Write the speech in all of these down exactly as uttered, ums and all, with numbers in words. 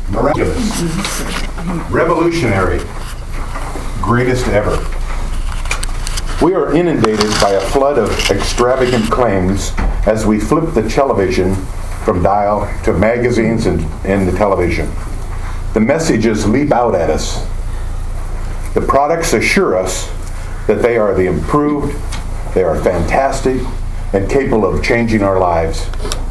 miraculous, revolutionary, greatest ever. We are inundated by a flood of extravagant claims as we flip the television from dial to magazines and, and the television. The messages leap out at us. The products assure us that they are the improved, they are fantastic, and capable of changing our lives.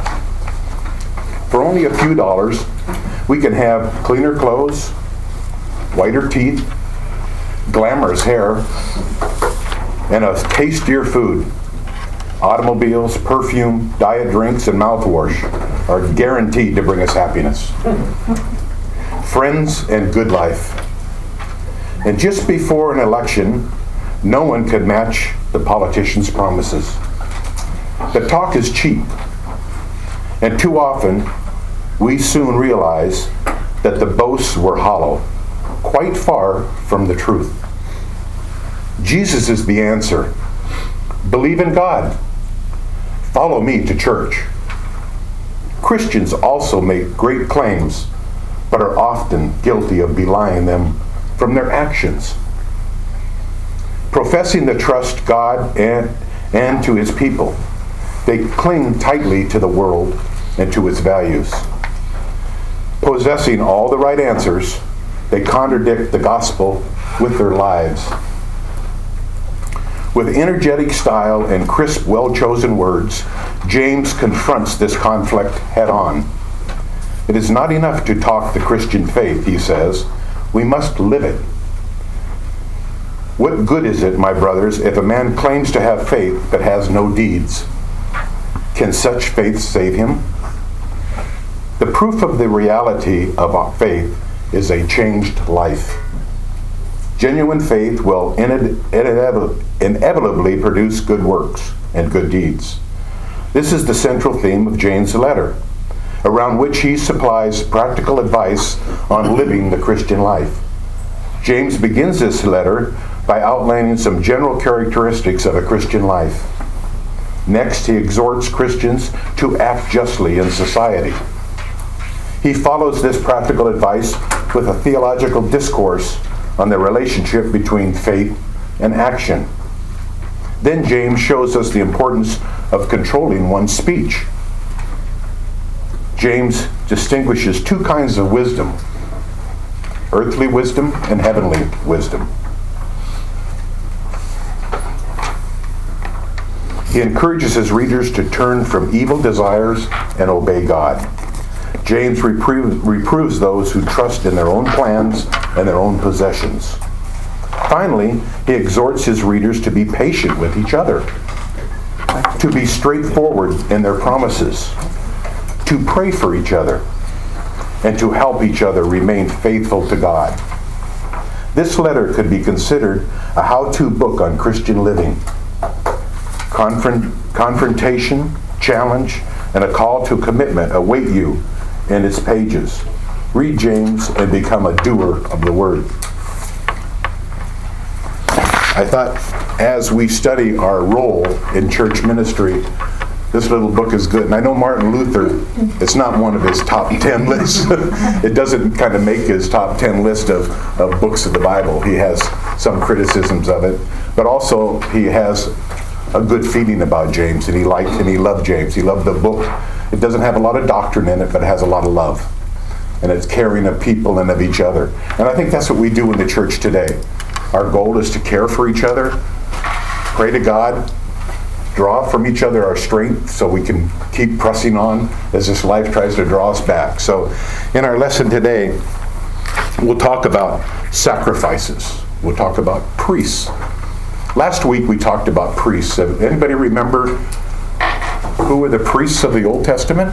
For only a few dollars, we can have cleaner clothes, whiter teeth, glamorous hair, and a tastier food. Automobiles, perfume, diet drinks, and mouthwash are guaranteed to bring us happiness. Friends and good life. And just before an election, no one could match the politicians' promises. The talk is cheap, and too often we soon realize that the boasts were hollow, quite far from the truth. Jesus is the answer. Believe in God. Follow me to church. Christians also make great claims, but are often guilty of belying them from their actions. Professing to trust God and, and to his people, they cling tightly to the world and to its values. Possessing all the right answers, they contradict the gospel with their lives. With energetic style and crisp, well-chosen words, James confronts this conflict head-on. It is not enough to talk the Christian faith, he says. We must live it. What good is it, my brothers, if a man claims to have faith but has no deeds? Can such faith save him? The proof of the reality of our faith is a changed life. Genuine faith will inevitably produce good works and good deeds. This is the central theme of James' letter, around which he supplies practical advice on living the Christian life. James begins this letter by outlining some general characteristics of a Christian life. Next, he exhorts Christians to act justly in society. He follows this practical advice with a theological discourse on the relationship between faith and action. Then James shows us the importance of controlling one's speech. James distinguishes two kinds of wisdom: earthly wisdom and heavenly wisdom. He encourages his readers to turn from evil desires and obey God. James reproves, reproves those who trust in their own plans and their own possessions. Finally, he exhorts his readers to be patient with each other, to be straightforward in their promises, to pray for each other, and to help each other remain faithful to God. This letter could be considered a how-to book on Christian living. Confront, confrontation, challenge, and a call to commitment await you in its pages. Read James and become a doer of the word. I thought as we study our role in church ministry, this little book is good. And I know Martin Luther, it's not one of his top ten lists. It doesn't kind of make his top ten list of, of books of the Bible. He has some criticisms of it. But also he has a good feeling about James, and he liked and he loved James. He loved the book. It doesn't have a lot of doctrine in it, but it has a lot of love. And it's caring of people and of each other. And I think that's what we do in the church today. Our goal is to care for each other, pray to God, draw from each other our strength so we can keep pressing on as this life tries to draw us back. So in our lesson today, we'll talk about sacrifices. We'll talk about priests. Last week we talked about priests. Anybody remember who were the priests of the Old Testament?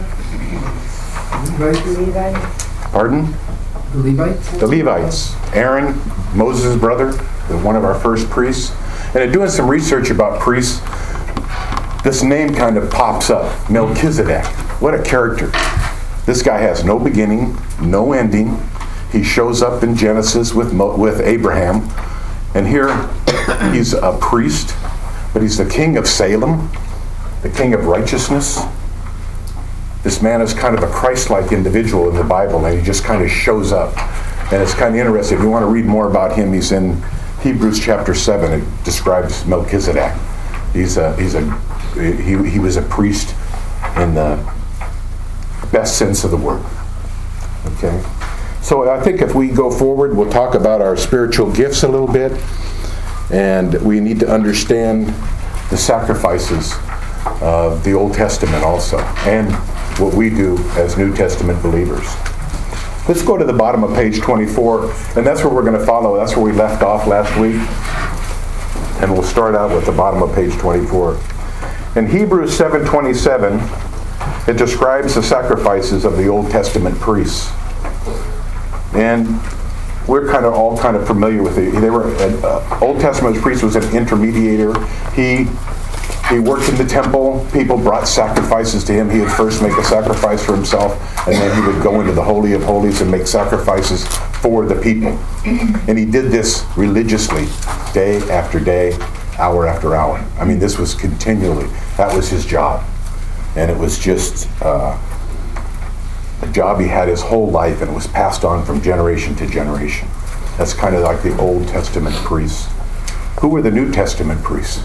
Levites. Pardon? The Levites. The Levites. Aaron, Moses' brother, one of our first priests. And in doing some research about priests, this name kind of pops up. Melchizedek. What a character. This guy has no beginning, no ending. He shows up in Genesis with, with Abraham. And here he's a priest, but he's the king of Salem, the king of righteousness. this man is kind of a Christ-like individual in the Bible, and he just kind of shows up. And it's kind of interesting. If you want to read more about him, he's in Hebrews chapter seven. It describes Melchizedek. He's a he's a he he was a priest in the best sense of the word. Okay, so I think if we go forward, we'll talk about our spiritual gifts a little bit, and we need to understand the sacrifices of the Old Testament also, and what we do as New Testament believers. Let's go to the bottom of page twenty-four, and that's where we're going to follow. That's where we left off last week. And we'll start out with the bottom of page twenty-four. In Hebrews seven twenty-seven, it describes the sacrifices of the Old Testament priests. And we're kind of all kind of familiar with it. They were an uh, Old Testament priest was an intermediator. He He worked in the temple. People brought sacrifices to him. He would first make a sacrifice for himself, and then he would go into the Holy of Holies and make sacrifices for the people. And he did this religiously, day after day, hour after hour. I mean, this was continually. That was his job. And it was just uh, a job he had his whole life, and it was passed on from generation to generation. That's kind of like the Old Testament priests. Who were the New Testament priests?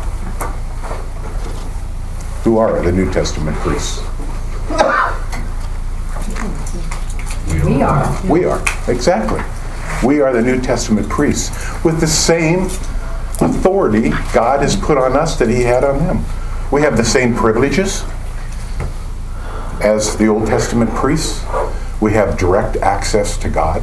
Who are the New Testament priests? We are. We are, exactly. We are the New Testament priests with the same authority God has put on us that he had on them. We have the same privileges as the Old Testament priests. We have direct access to God.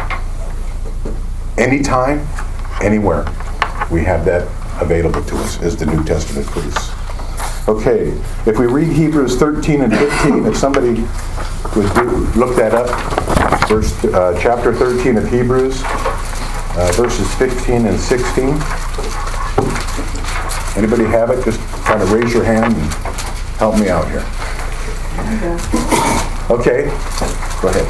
Anytime, anywhere, we have that available to us as the New Testament priests. Okay, if we read Hebrews thirteen and fifteen, if somebody would do, look that up, verse, uh, chapter thirteen of Hebrews, uh, verses fifteen and sixteen. Anybody have it? Just kind of raise your hand and help me out here. Okay, go ahead.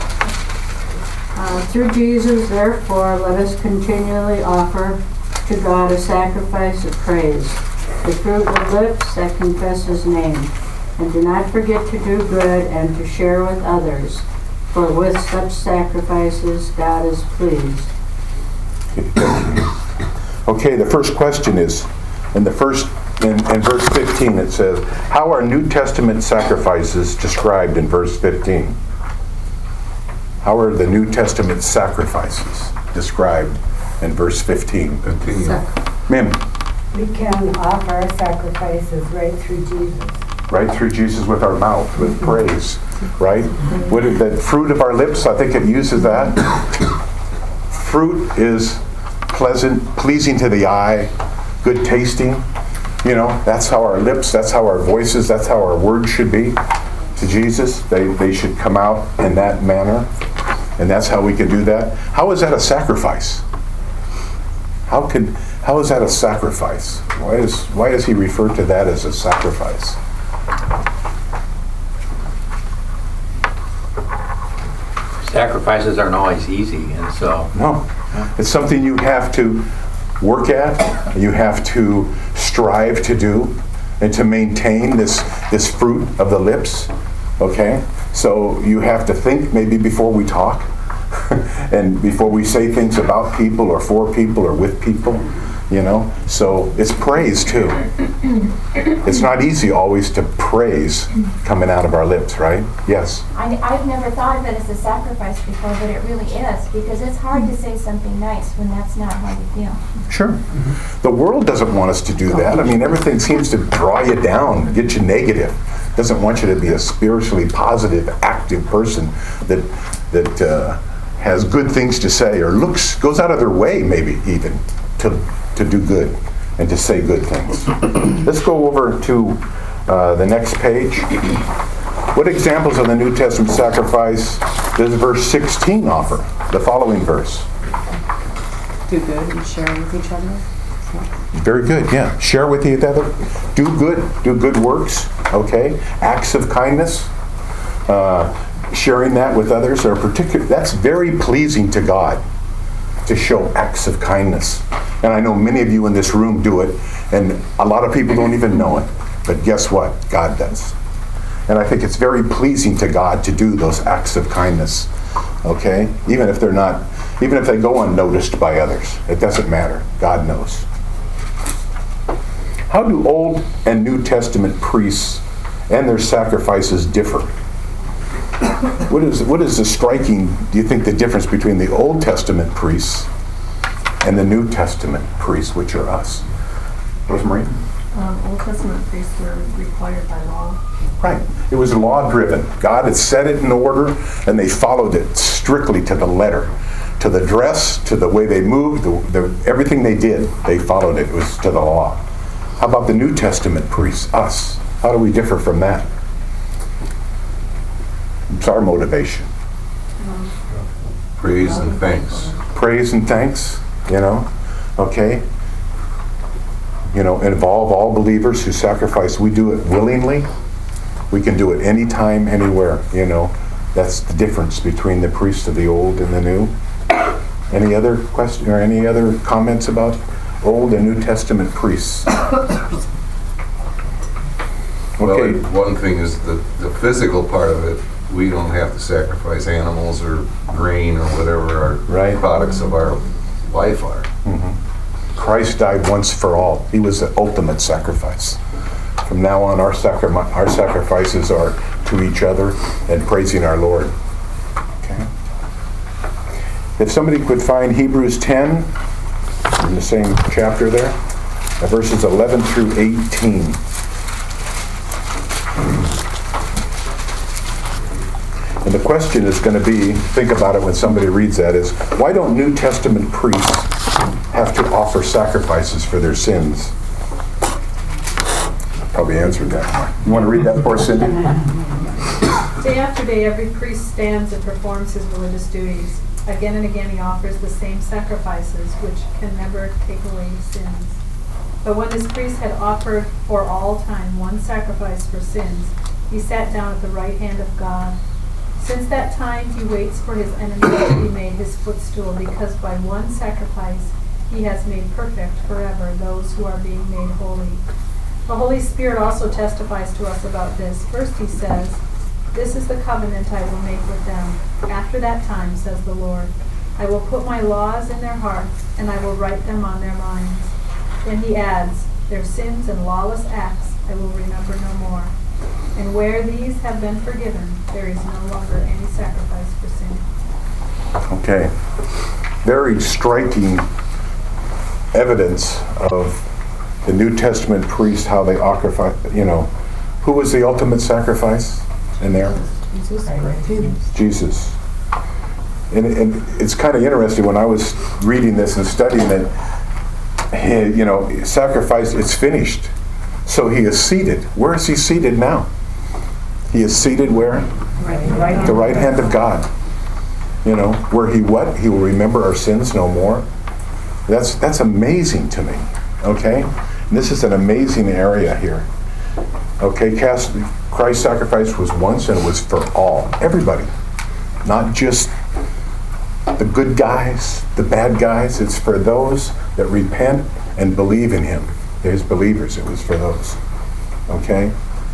Uh, through Jesus, therefore, let us continually offer to God a sacrifice of praise, the fruit of lips that confess his name. And do not forget to do good and to share with others, for with such sacrifices God is pleased. Okay, the first question is, in the first, in, in verse fifteen it says, how are New Testament sacrifices described in verse fifteen? How are the New Testament sacrifices described in verse fifteen? Ma'am? We can offer sacrifices right through Jesus. Right through Jesus with our mouth, with praise, right? What is that fruit of our lips? I think it uses that. Fruit is pleasant, pleasing to the eye, good tasting. You know, that's how our lips, that's how our voices, that's how our words should be to Jesus. They, they should come out in that manner. And that's how we can do that. How is that a sacrifice? How can how is that a sacrifice? Why is why does he refer to that as a sacrifice? Sacrifices aren't always easy, and so No. It's something you have to work at, you have to strive to do, and to maintain this this fruit of the lips. Okay? So you have to think maybe before we talk, and before we say things about people or for people or with people, you know. So it's praise too. It's not easy always to praise coming out of our lips, right? Yes? I, I've never thought of it as a sacrifice before, but it really is, because it's hard to say something nice when that's not how you feel. Sure. The world doesn't want us to do that. I mean, everything seems to draw you down, get you negative. Doesn't want you to be a spiritually positive, active person that that uh, has good things to say, or looks goes out of their way maybe even to to do good and to say good things. Let's go over to uh, the next page. What examples of the New Testament sacrifice does verse sixteen offer? The following verse. Do good and share with each other. Very good, yeah. Share with each other. Do good. Do good works. Okay. Acts of kindness. Uh, sharing that with others are particular. That's very pleasing to God, to show acts of kindness. And I know many of you in this room do it, and a lot of people don't even know it. But guess what? God does. And I think it's very pleasing to God to do those acts of kindness, okay? Even if they're not, even if they go unnoticed by others. It doesn't matter. God knows. How do Old and New Testament priests and their sacrifices differ? What is, what is the striking, do you think, the difference between the Old Testament priests and the New Testament priests, which are us? Rosemary? Um, Old Testament priests were required by law. Right. It was law-driven. God had set it in order, and they followed it strictly to the letter, to the dress, to the way they moved, the, the, everything they did, they followed it. It was to the law. How about the New Testament priests, us? How do we differ from that? It's our motivation. Praise and thanks. Praise and thanks, you know, okay? You know, involve all believers who sacrifice. We do it willingly. We can do it anytime, anywhere, you know. That's the difference between the priests of the old and the new. Any other question or any other comments about Old and New Testament priests? Well, Okay. one thing is the, the physical part of it. We don't have to sacrifice animals or grain or whatever our Right. products of our life are. Christ died once for all. He was the ultimate sacrifice. From now on, our, sacri- our sacrifices are to each other and praising our Lord. Okay. If somebody could find Hebrews ten, in the same chapter there, verses eleven through eighteen. And the question is going to be, think about it when somebody reads that, is why don't New Testament priests have to offer sacrifices for their sins? Probably answered that. You want to read that for us, Cindy? Day after day, every priest stands and performs his religious duties. Again and again, he offers the same sacrifices, which can never take away sins. But when this priest had offered for all time one sacrifice for sins, he sat down at the right hand of God. Since that time, he waits for his enemies to be made his footstool, because by one sacrifice he has made perfect forever those who are being made holy. The Holy Spirit also testifies to us about this. First he says, "This is the covenant I will make with them. After that time, says the Lord, I will put my laws in their hearts, and I will write them on their minds." Then he adds, "Their sins and lawless acts I will remember no more. And where these have been forgiven, there is no longer any sacrifice for sin." Okay. Very striking evidence of the New Testament priests, how they offer, you know, who was the ultimate sacrifice in there? Jesus. And, and it's kind of interesting, when I was reading this and studying it, he, you know, sacrifice, it's finished. So he is seated. Where is he seated now? He is seated where? Right. The right hand of God. You know, where he what? He will remember our sins no more. That's that's amazing to me. Okay? And this is an amazing area here. Okay, cast, Christ's sacrifice was once and it was for all. Everybody. Not just the good guys, the bad guys. It's for those that repent and believe in him. There's believers. It was for those. Okay?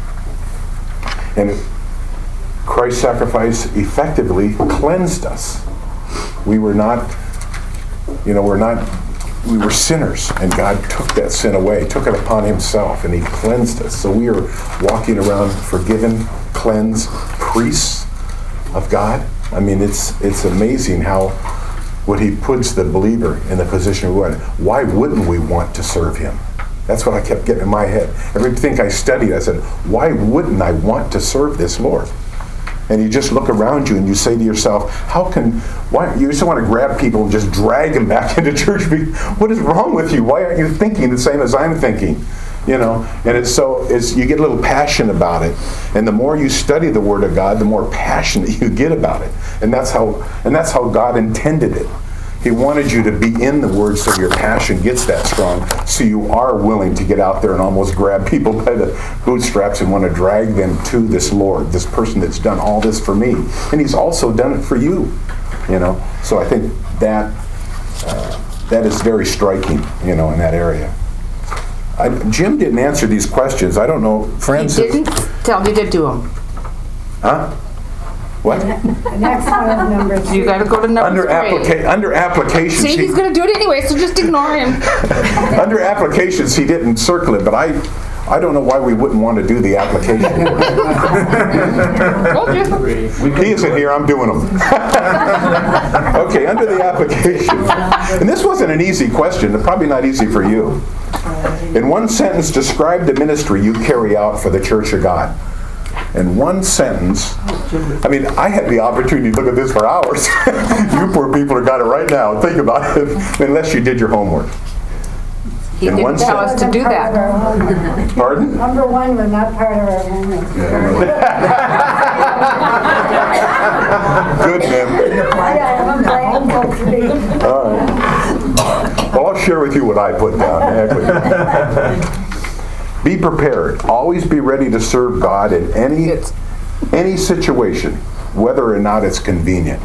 And Christ's sacrifice effectively cleansed us. We were not, you know, we're not, we were sinners, and God took that sin away, took it upon himself, and he cleansed us. So we are walking around forgiven, cleansed priests of God. I mean, it's it's amazing how what he puts the believer in the position we're in. Why wouldn't we want to serve him? That's what I kept getting in my head. Everything I studied, I said, why wouldn't I want to serve this Lord? And you just look around you and you say to yourself, how can, why, you just want to grab people and just drag them back into church. What is wrong with you? Why aren't you thinking the same as I'm thinking? You know, and it's so, it's, you get a little passion about it. And the more you study the Word of God, the more passionate you get about it. And that's how, and that's how God intended it. He wanted you to be in the Word so your passion gets that strong, so you are willing to get out there and almost grab people by the bootstraps and want to drag them to this Lord, this person that's done all this for me. And he's also done it for you, you know. So I think that uh, that is very striking, you know, in that area. I, Jim didn't answer these questions. I don't know. Francis, He didn't? Tell me to do them. Huh? What? The next one is number three. You gotta go to number Under three. applica, under applications. See, he- he's gonna do it anyway, so just ignore him. Under applications, he didn't circle it, but I, I don't know why we wouldn't want to do the application portion. Told you. He isn't here, I'm doing them. Okay, under the application. And this wasn't an easy question, probably not easy for you. In one sentence, describe the ministry you carry out for the Church of God. In one sentence, I mean, I had the opportunity to look at this for hours. You poor people have got it right now. Think about it, unless you did your homework. He In didn't one tell us to do that. Pardon? Number one was not part of our homework. Good, ma'am. Yeah, I'm glad folks read. All right. Well, I'll share with you what I put down. Heck with you. Be prepared. Always be ready to serve God in any It's- any situation, whether or not it's convenient.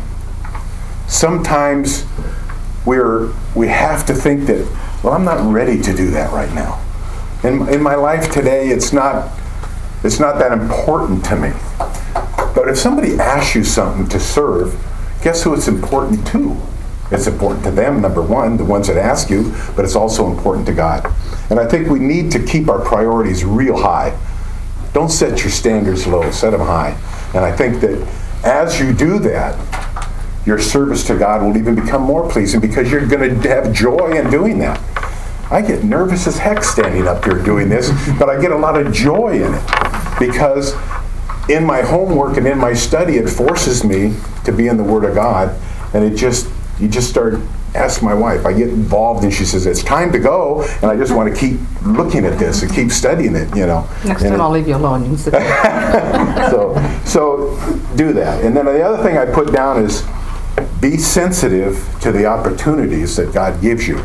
Sometimes we're we have to think that, well, I'm not ready to do that right now. In in my life today, it's not it's not that important to me. But if somebody asks you something to serve, guess who it's important to? It's important to them, number one, the ones that ask you, but it's also important to God. And I think we need to keep our priorities real high. Don't set your standards low, set them high. And I think that as you do that, your service to God will even become more pleasing because you're going to have joy in doing that. I get nervous as heck standing up here doing this, but I get a lot of joy in it because in my homework and in my study, it forces me to be in the Word of God, and it just You just start, ask my wife, I get involved and she says, it's time to go, and I just want to keep looking at this and keep studying it, you know. Next And time it- I'll leave you alone. You can sit there. so, so do that. And then the other thing I put down is be sensitive to the opportunities that God gives you.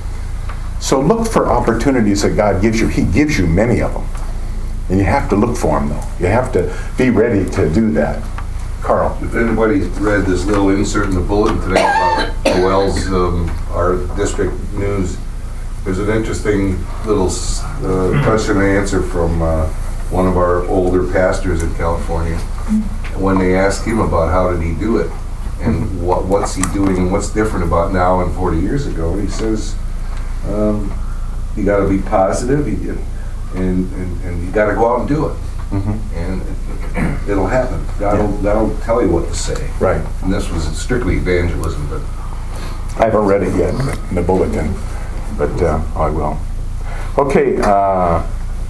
So look for opportunities that God gives you. He gives you many of them. And you have to look for them, though. You have to be ready to do that. Carl. If anybody read this little insert in the bulletin today about Wells, um, our district news, there's an interesting little uh, question and answer from uh, one of our older pastors in California. When they asked him about how did he do it and what, what's he doing and what's different about now and forty years ago, he says, um, you got to be positive you, and, and, and you got to go out and do it. Mm-hmm. And it'll happen. God will, that'll tell you what to say. Right. And this was strictly evangelism, but I haven't read it yet in the bulletin, but uh, I will. Okay, uh,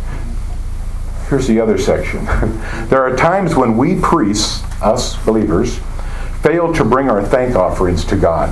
here's the other section. There are times when we priests, us believers, fail to bring our thank offerings to God.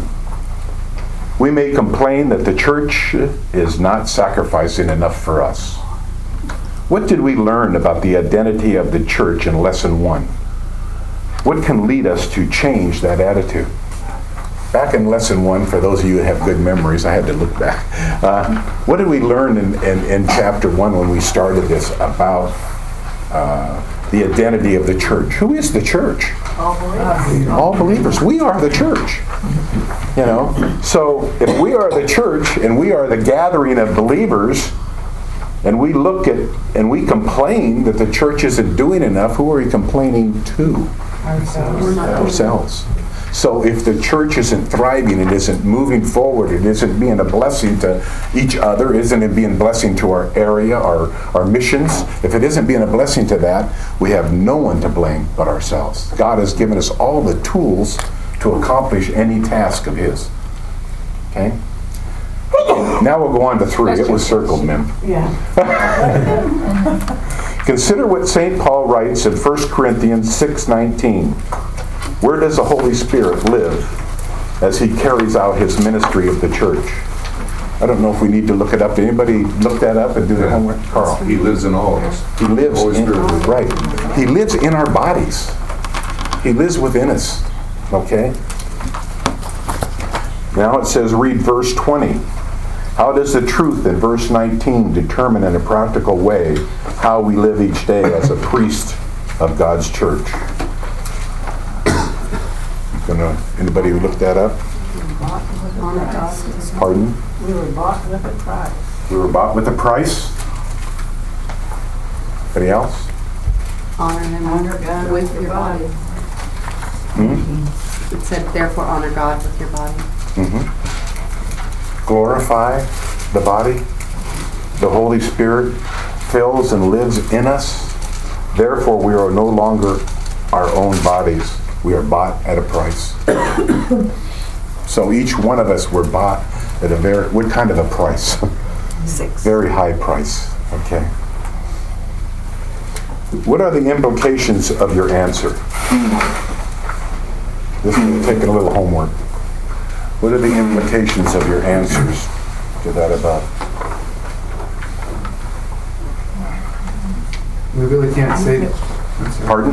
We may complain that the church is not sacrificing enough for us. What did we learn about the identity of the church in lesson one? What can lead us to change that attitude? Back in lesson one, for those of you who have good memories, I had to look back. Uh, what did we learn in, in, in chapter one when we started this about uh, the identity of the church? Who is the church? All believers. All believers. We are the church. You know, so if we are the church and we are the gathering of believers, and we look at and we complain that the church isn't doing enough, who are we complaining to? Ourselves. Ourselves. So if the church isn't thriving, it isn't moving forward, it isn't being a blessing to each other, isn't it being a blessing to our area, our, our missions? If it isn't being a blessing to that, we have no one to blame but ourselves. God has given us all the tools to accomplish any task of His. Okay? Now we'll go on to three. It was circled, Mim. Yeah. Consider what Saint Paul writes in First Corinthians six nineteen. Where does the Holy Spirit live as He carries out His ministry of the church? I don't know if we need to look it up. Did anybody look that up and do the homework? Carl. he lives in all of us. He lives Holy in, Spirit lives. right. He lives in our bodies. He lives within us. Okay? Now it says, read verse twenty. How does the truth in verse nineteen determine in a practical way how we live each day as a priest of God's church? Gonna, anybody who looked that up? Pardon? We were bought with a price. We were bought with a price? Anybody else? Honor him Honor God with your body. Hmm? It said, therefore honor God with your body. Mm-hmm. Glorify the body. The Holy Spirit fills and lives in us. Therefore, we are no longer our own bodies. We are bought at a price. So each one of us were bought at a very, what kind of a price? Six. Very high price. Okay. What are the implications of your answer? This is taking a little homework. What are the implications of your answers to that about? We really can't say that. Pardon?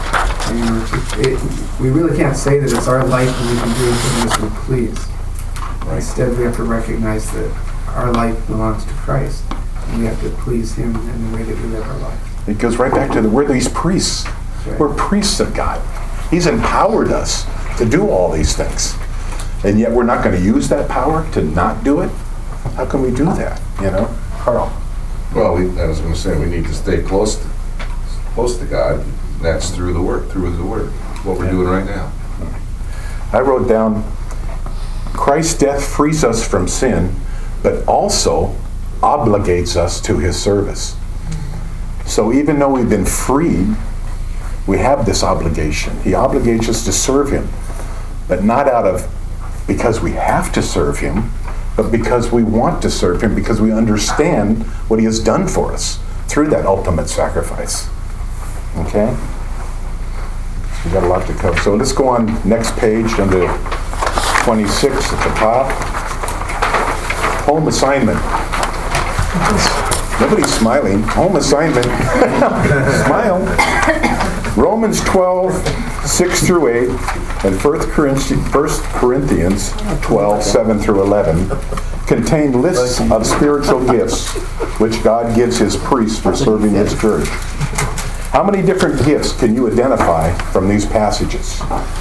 It, we really can't say that it's our life and we can do anything as we please. Right. Instead, we have to recognize that our life belongs to Christ, and we have to please Him in the way that we live our life. It goes right back to the, we're these priests. Right. We're priests of God. He's empowered us to do all these things. And yet we're not going to use that power to not do it? How can we do that? You know? Carl? Well, we, I was going to say, we need to stay close to, close to God. That's through the Word, through the Word. What we're Yeah. doing right now. I wrote down, Christ's death frees us from sin, but also obligates us to His service. So even though we've been freed, we have this obligation. He obligates us to serve Him, but not out of, because we have to serve Him, but because we want to serve Him, because we understand what He has done for us through that ultimate sacrifice. Okay? We got a lot to cover. So let's go on next page, under twenty-six at the top. Home assignment. Nobody's smiling. Home assignment. Smile. Romans twelve, six through eight, and First Corinthians twelve, seven through eleven contain lists of spiritual gifts which God gives His priests for serving His church. How many different gifts can you identify from these passages?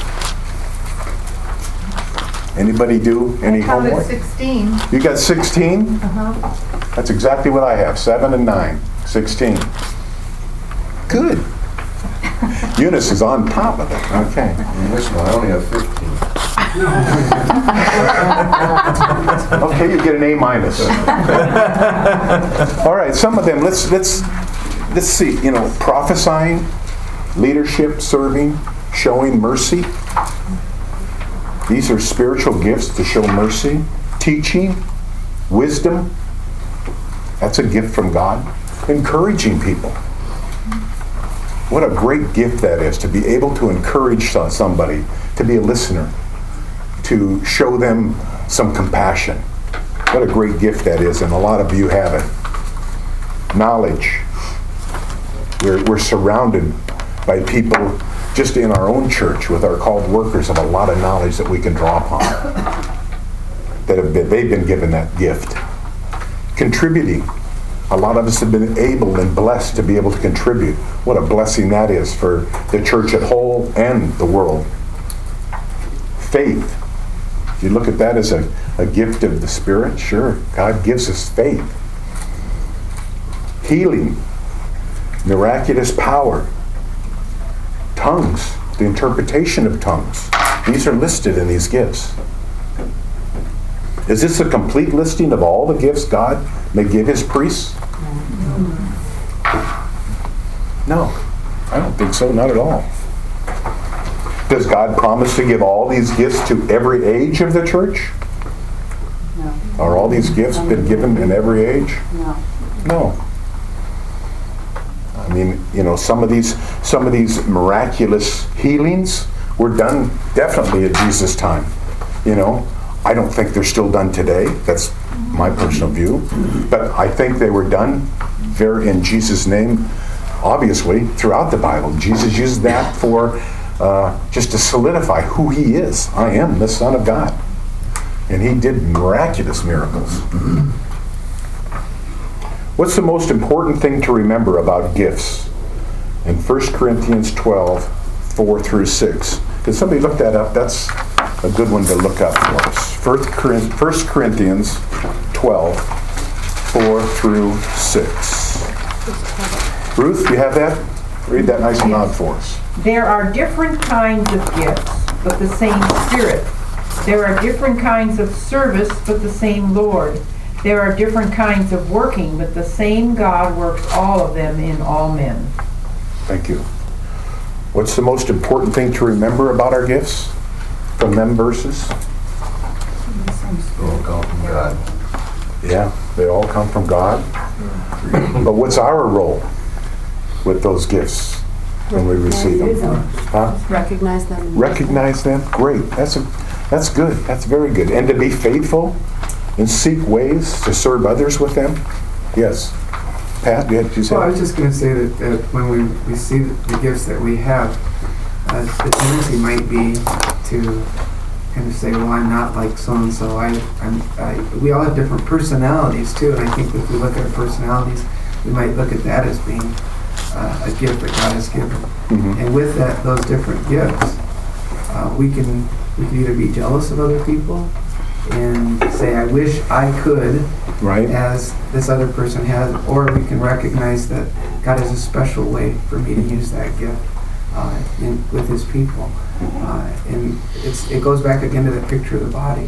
Anybody do any Counted homework? sixteen. You got sixteen? Uh-huh. That's exactly what I have. Seven and nine. Sixteen. Good. Eunice is on top of it. Okay. And this one, I only have fifteen. Okay, you get an A minus. All right, some of them. Let's let's let's see. You know, prophesying, leadership, serving, showing mercy. These are spiritual gifts to show mercy. Teaching, wisdom. That's a gift from God. Encouraging people. What a great gift that is, to be able to encourage somebody, to be a listener, to show them some compassion. What a great gift that is, and a lot of you have it. Knowledge. We're, we're surrounded by people just in our own church with our called workers of a lot of knowledge that we can draw upon. That have been, they've been given that gift. Contributing. A lot of us have been able and blessed to be able to contribute. What a blessing that is for the church at whole and the world. Faith. You look at that as a, a gift of the Spirit. Sure, God gives us faith. Healing. Miraculous power. Tongues. The interpretation of tongues. These are listed in these gifts. Is this a complete listing of all the gifts God may give His priests? No, I don't think so, not at all. Does God promise to give all these gifts to every age of the church? No. Are all these gifts been given in every age? No. No. I mean, you know, some of these some of these miraculous healings were done definitely at Jesus' time. You know, I don't think they're still done today. That's my personal view. But I think they were done very in Jesus' name, obviously, throughout the Bible. Jesus used that for uh, just to solidify who He is. I am the Son of God. And He did miraculous miracles. What's the most important thing to remember about gifts? In First Corinthians twelve, four through six. Did somebody look that up? That's a good one to look up for us. First Corinthians twelve, four through six. Ruth, you have that? Read that nice and loud for us. There are different kinds of gifts, but the same Spirit. There are different kinds of service, but the same Lord. There are different kinds of working, but the same God works all of them in all men. Thank you. What's the most important thing to remember about our gifts from them verses? They all come from God. Yeah, they all come from God. But what's our role with those gifts when we receive them? Huh? Recognize them. Recognize them? Great. That's a, that's good. That's very good. And to be faithful and seek ways to serve others with them? Yes. Pat, you had you said? Well, I was just going to say that, that when we receive the gifts that we have, uh, the tendency might be to kind of say, well, I'm not like so-and-so. I, I'm, I, we all have different personalities, too, and I think if we look at our personalities, we might look at that as being uh, a gift that God has given. Mm-hmm. And with that, those different gifts, uh, we can we can either be jealous of other people and say, I wish I could, right, as this other person has, or we can recognize that God has a special way for me to use that gift uh, in, with His people. Uh, and it's, it goes back again to the picture of the body.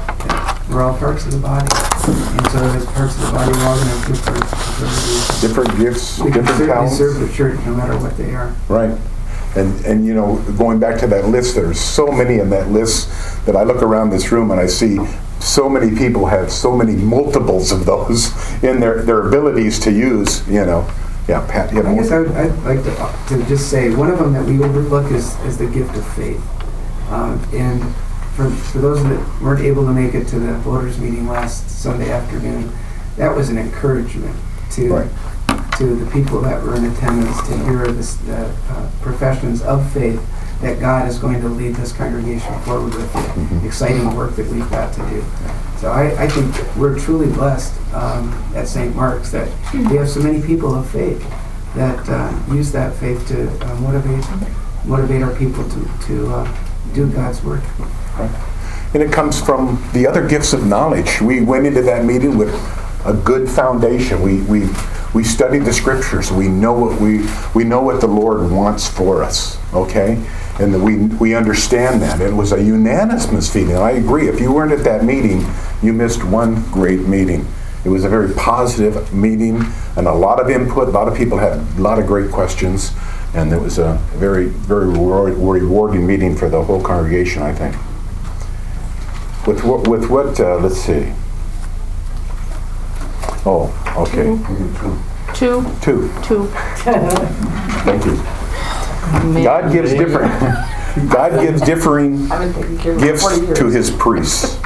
We're all parts of the body. And so as parts of the body, we're all going to have different abilities. Different gifts, we different can certainly talents. serve the church no matter what they are. Right. And, and you know, going back to that list, there's so many in that list that I look around this room and I see so many people have so many multiples of those in their, their abilities to use, you know. Yeah, Pat, you have I more? guess I would, I'd like to, to just say one of them that we overlook is, is the gift of faith. Um, and for, for those that weren't able to make it to the voters meeting last Sunday afternoon, that was an encouragement to Right. to the people that were in attendance to hear this, the uh, professions of faith that God is going to lead this congregation forward with the Mm-hmm. exciting work that we've got to do. So I, I think we're truly blessed um, at Saint Mark's that we have so many people of faith that uh, use that faith to uh, motivate motivate our people to, to uh, do God's work. Right. And it comes from the other gifts of knowledge. We went into that meeting with a good foundation. We we we studied the scriptures. We know what we we know what the Lord wants for us. Okay, and that we we understand that. It was a unanimous feeling. I agree. If you weren't at that meeting, you missed one great meeting. It was a very positive meeting and a lot of input. A lot of people had a lot of great questions, and it was a very very rewarding meeting for the whole congregation, I think. With what? With what? Uh, let's see. Oh, okay. Two. Two. Two. Thank you. God gives different. God gives differing I've been taking care of gifts forty years. to His priests.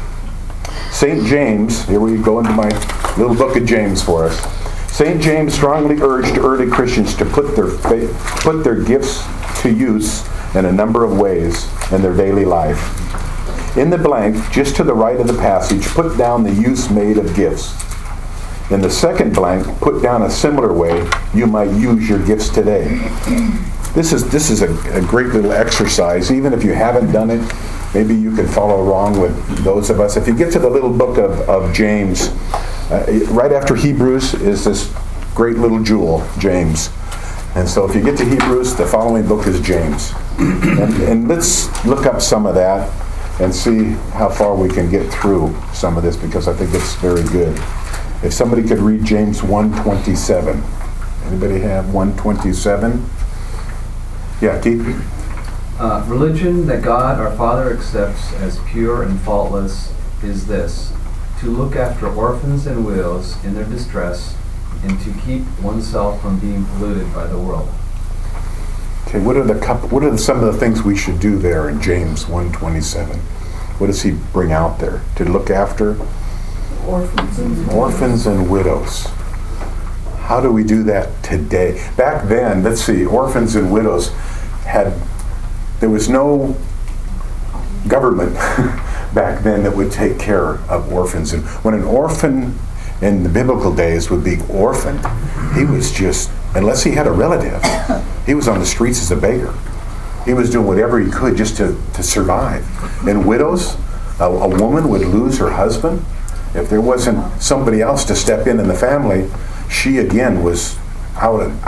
Saint James, here we go into my little book of James for us. Saint James strongly urged early Christians to put their faith, put their gifts to use in a number of ways in their daily life. In the blank, just to the right of the passage, put down the use made of gifts. In the second blank, put down a similar way you might use your gifts today. This is this is a, a great little exercise. Even if you haven't done it, maybe you can follow along with those of us. If you get to the little book of, of James, uh, right after Hebrews is this great little jewel, James. And so if you get to Hebrews, the following book is James. And, and let's look up some of that and see how far we can get through some of this, because I think it's very good. If somebody could read James one twenty-seven. Anybody have one twenty-seven? Yeah, Keith? Uh, religion that God our Father accepts as pure and faultless is this: to look after orphans and widows in their distress, and to keep oneself from being polluted by the world. Okay, what are the couple, what are the, some of the things we should do there in James one twenty-seven? What does he bring out there? To look after Orphans and orphans and widows. How do we do that today? Back then, let's see, orphans and widows had, there was no government back then that would take care of orphans. And when an orphan in the biblical days would be orphaned, he was just, unless he had a relative, he was on the streets as a beggar. He was doing whatever he could just to, to survive. And widows, a, a woman would lose her husband. If there wasn't somebody else to step in in the family, she again was out and out.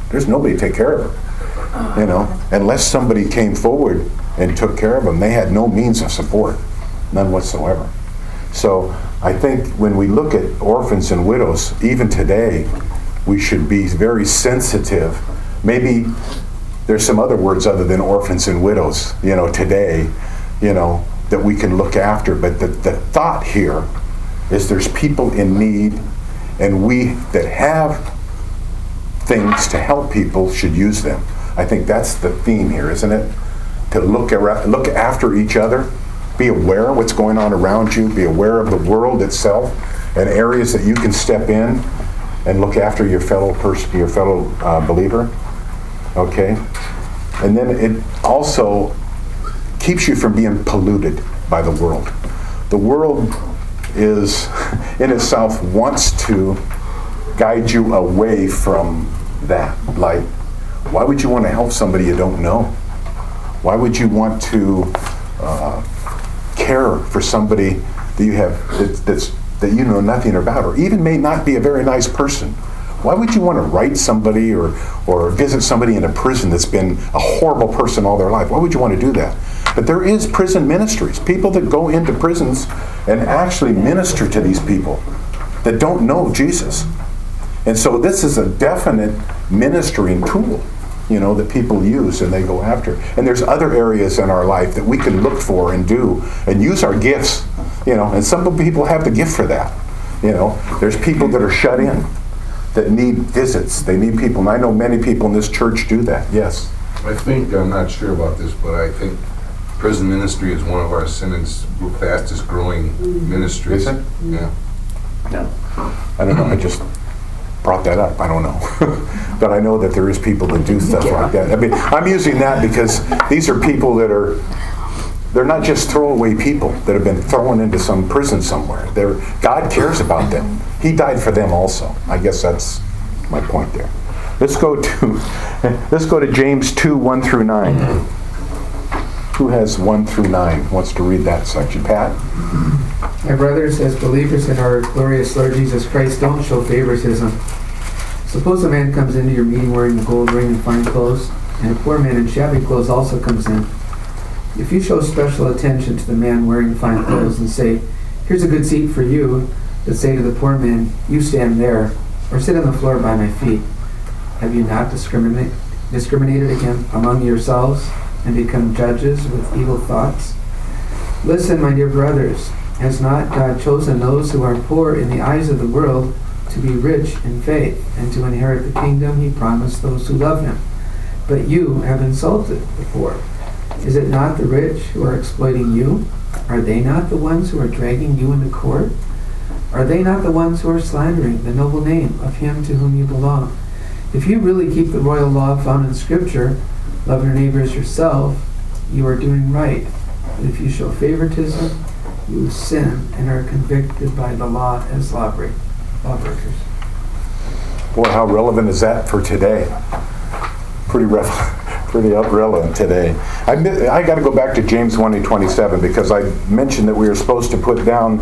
There's nobody to take care of her. You know, unless somebody came forward and took care of them, they had no means of support, none whatsoever. So I think when we look at orphans and widows, even today, we should be very sensitive. Maybe there's some other words other than orphans and widows, you know, today, you know, that we can look after. But the, the thought here is there's people in need, and we that have things to help people should use them. I think that's the theme here, isn't it? To look around, look after each other, be aware of what's going on around you, be aware of the world itself, and areas that you can step in and look after your fellow person, your fellow uh, believer. Okay, and then it also keeps you from being polluted by the world. The world is, in itself, wants to guide you away from that. Like, why would you want to help somebody you don't know? Why would you want to uh, care for somebody that you have that, that's that you know nothing about, or even may not be a very nice person? Why would you want to write somebody or or visit somebody in a prison that's been a horrible person all their life? Why would you want to do that? But there is prison ministries, people that go into prisons and actually minister to these people that don't know Jesus. And so this is a definite ministering tool, you know, that people use and they go after. And there's other areas in our life that we can look for and do and use our gifts, you know, and some people have the gift for that. You know, there's people that are shut in that need visits. They need people, and I know many people in this church do that. Yes? I think, I'm not sure about this, but I think prison ministry is one of our Synods' fastest growing ministries. Is it? Yeah. No. I don't know, I just brought that up, I don't know. But I know that there is people that do stuff like that. I mean, I'm using that because these are people that are, they're not just throwaway people that have been thrown into some prison somewhere. They're, God cares about them. He died for them also. I guess that's my point there. Let's go to let's go to James two, one through nine. Who has one through nine? Wants to read that section? Pat? My brothers, as believers in our glorious Lord Jesus Christ, don't show favoritism. Suppose a man comes into your meeting wearing a gold ring and fine clothes, and a poor man in shabby clothes also comes in. If you show special attention to the man wearing fine clothes and say, "Here's a good seat for you," but say to the poor man, "You stand there," or "Sit on the floor by my feet," have you not discriminate, discriminated again among yourselves and become judges with evil thoughts? Listen, my dear brothers, has not God chosen those who are poor in the eyes of the world to be rich in faith and to inherit the kingdom he promised those who love him? But you have insulted the poor. Is it not the rich who are exploiting you? Are they not the ones who are dragging you into court? Are they not the ones who are slandering the noble name of him to whom you belong? If you really keep the royal law found in Scripture, love your neighbor as yourself, you are doing right. But if you show favoritism, you sin and are convicted by the law as lawbreak- lawbreakers. Boy, how relevant is that for today? Pretty relevant. Pretty relevant today. I, I got to go back to James one and twenty-seven because I mentioned that we were supposed to put down,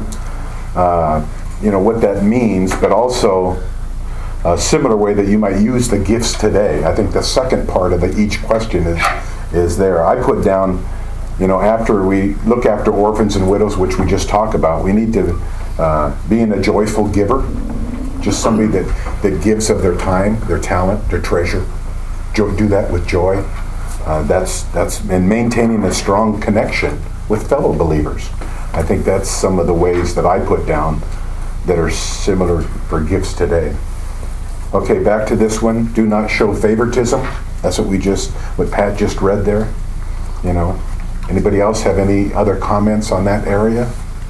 uh, you know, what that means, but also a similar way that you might use the gifts today. I think the second part of the, each question is is there. I put down, you know, after we look after orphans and widows, which we just talked about, we need to uh, being a joyful giver, just somebody that, that gives of their time, their talent, their treasure. Do that with joy. Uh, that's that's and maintaining a strong connection with fellow believers. I think that's some of the ways that I put down that are similar for gifts today. Okay, back to this one. Do not show favoritism. That's what we just, what Pat just read there. You know, anybody else have any other comments on that area?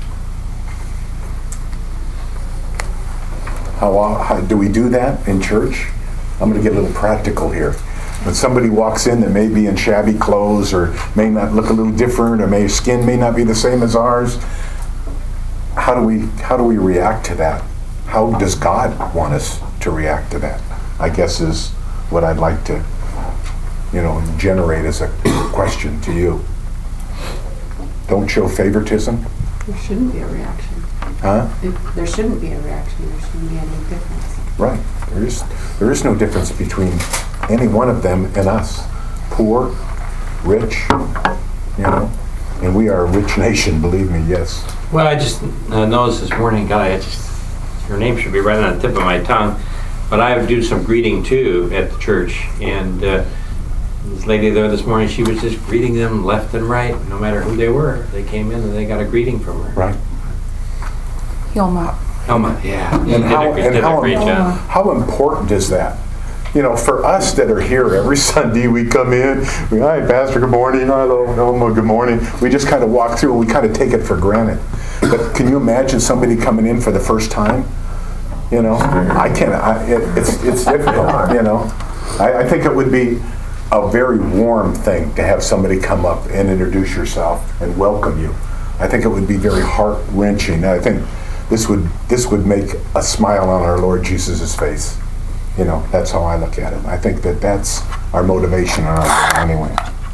How, how do we do that in church? I'm going to get a little practical here. When somebody walks in that may be in shabby clothes or may not look a little different or may skin may not be the same as ours, how do we how do we react to that? How does God want us to react to that? I guess is what I'd like to, you know, generate as a question to you. Don't show favoritism. There shouldn't be a reaction. Huh? If there shouldn't be a reaction. There shouldn't be any difference. Right. There is there is no difference between any one of them in us. Poor, rich, you know, and we are a rich nation, believe me, yes. Well, I just uh, noticed this morning, God, I just, your name should be right on the tip of my tongue, but I would do some greeting too at the church, and uh, this lady there this morning, she was just greeting them left and right, no matter who they were. They came in and they got a greeting from her. Right. Hilma. Helma, yeah. And Did how, a, and did how, a great job. how important is that? You know, for us that are here every Sunday, we come in, we, hi, Pastor, good morning, hello, Helma, good morning. We just kind of walk through and we kind of take it for granted. But can you imagine somebody coming in for the first time? You know, I can't, I, it, it's, it's difficult, you know. I, I think it would be a very warm thing to have somebody come up and introduce yourself and welcome you. I think it would be very heart-wrenching. I think this would this would make a smile on our Lord Jesus' face. You know, that's how I look at it. I think that that's our motivation in our life anyway.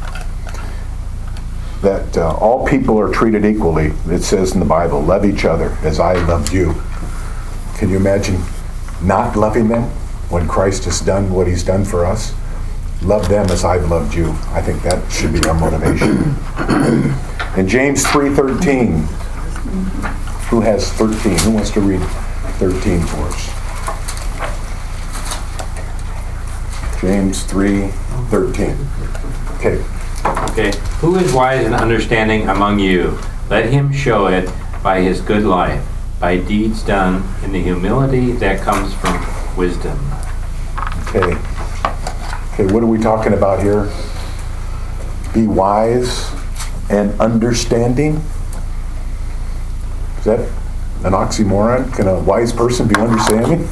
That uh, all people are treated equally. It says in the Bible, love each other as I loved you. Can you imagine not loving them when Christ has done what he's done for us? Love them as I've loved you. I think that should be our motivation. In James three thirteen, who has thirteen? Who wants to read thirteen for us? James three thirteen. Okay. Okay. Who is wise and understanding among you? Let him show it by his good life, by deeds done in the humility that comes from wisdom. Okay. Okay, what are we talking about here? Be wise and understanding? Is that an oxymoron? Can a wise person be understanding?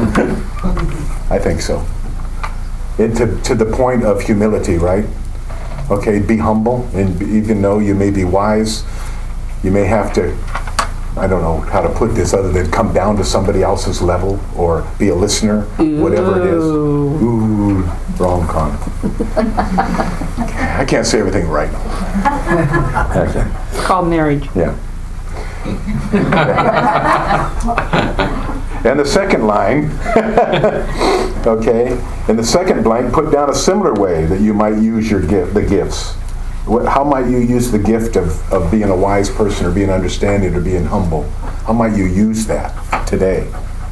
I think so. And to, to the point of humility, right? Okay, be humble, and even though you may be wise, you may have to, I don't know how to put this other than come down to somebody else's level or be a listener, whatever it is. Ooh, wrong comment. I can't say everything right. Okay. It's called marriage. Yeah. And the second line, okay, in the second blank, put down a similar way that you might use your gift, the gifts. What, how might you use the gift of, of being a wise person or being understanding or being humble? How might you use that today?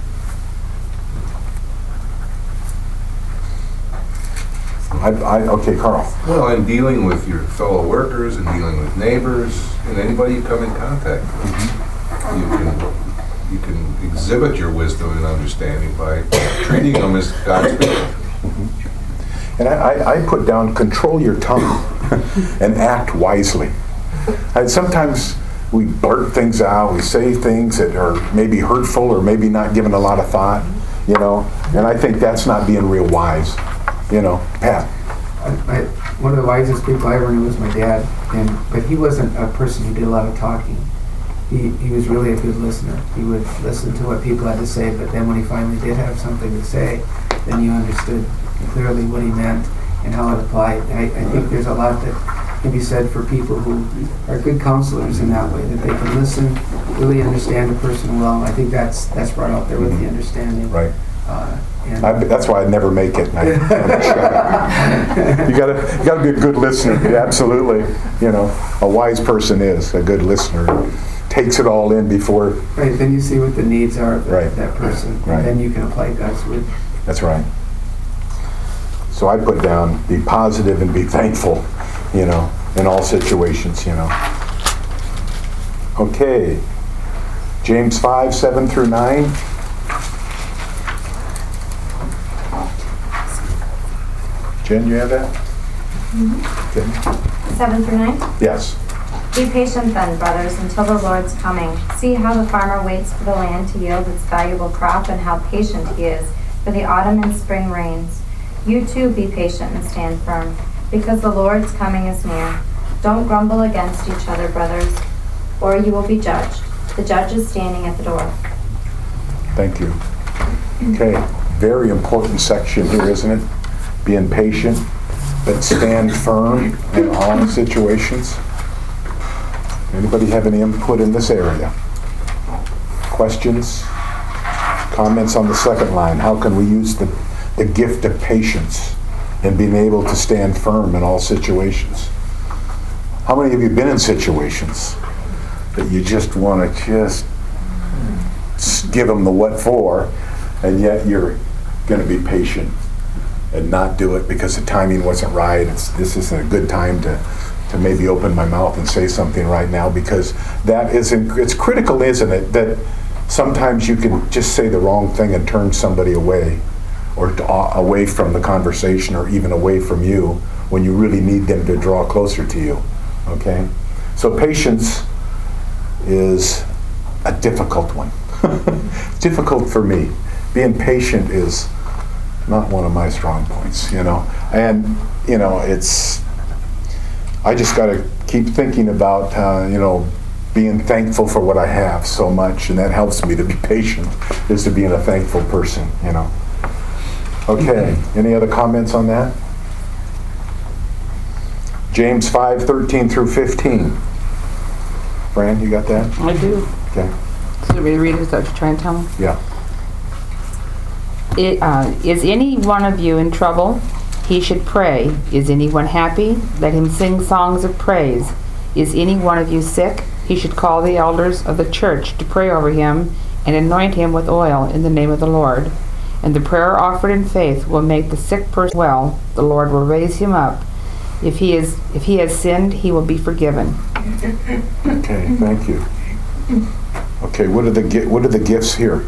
I, I, okay, Carl. Well, in dealing with your fellow workers and dealing with neighbors and anybody you come in contact with, mm-hmm. you can you can exhibit your wisdom and understanding by treating them as God's people. Mm-hmm. And I, I, I put down, control your tongue and act wisely. And sometimes we blurt things out, we say things that are maybe hurtful or maybe not given a lot of thought, you know, and I think that's not being real wise. You know, Pat. I, I, one of the wisest people I ever knew was my dad, and but he wasn't a person who did a lot of talking. He he was really a good listener. He would listen to what people had to say, but then when he finally did have something to say, then you understood clearly what he meant and how it applied. I, I think there's a lot that can be said for people who are good counselors in that way, that they can listen, really understand a person well. I think that's that's brought out there with the understanding. Right. Uh, I, that's why I never make it. I, you gotta, you gotta be a good listener. Absolutely, you know, a wise person is a good listener. Takes it all in before. Right. Then you see what the needs are of right. that person, right. and then you can apply God's word. That's right. So I put down, be positive and be thankful, you know, in all situations, you know. Okay, James five, seven through nine. Jen, you have that? Mm-hmm. Okay. Seven through nine? Yes. Be patient then, brothers, until the Lord's coming. See how the farmer waits for the land to yield its valuable crop and how patient he is for the autumn and spring rains. You too be patient and stand firm, because the Lord's coming is near. Don't grumble against each other, brothers, or you will be judged. The judge is standing at the door. Thank you. Okay, very important section here, isn't it? Being patient, but stand firm in all situations. Anybody have any input in this area? Questions? Comments on the second line? How can we use the, the gift of patience and being able to stand firm in all situations. How many of you been in situations that you just want to just give them the what for, and yet you're going to be patient and not do it because the timing wasn't right? It's, this isn't a good time to, to maybe open my mouth and say something right now, because that isn't, it's critical, isn't it, that sometimes you can just say the wrong thing and turn somebody away, or to, uh, away from the conversation, or even away from you when you really need them to draw closer to you. Okay? So patience is a difficult one. It's difficult for me. Being patient is not one of my strong points, you know. And, you know, it's, I just got to keep thinking about, uh, you know, being thankful for what I have so much, and that helps me to be patient, is to being a thankful person, you know. Okay, any other comments on that? James five, thirteen through fifteen. Fran, you got that? I do. Okay. So we read it, so to try and tell them? Yeah. It, uh, is any one of you in trouble? He should pray. Is anyone happy? Let him sing songs of praise. Is any one of you sick? He should call the elders of the church to pray over him and anoint him with oil in the name of the Lord. And the prayer offered in faith will make the sick person well. The Lord will raise him up. If he is, if he has sinned, he will be forgiven. Okay, thank you. Okay, what are the gi- what are the gifts here?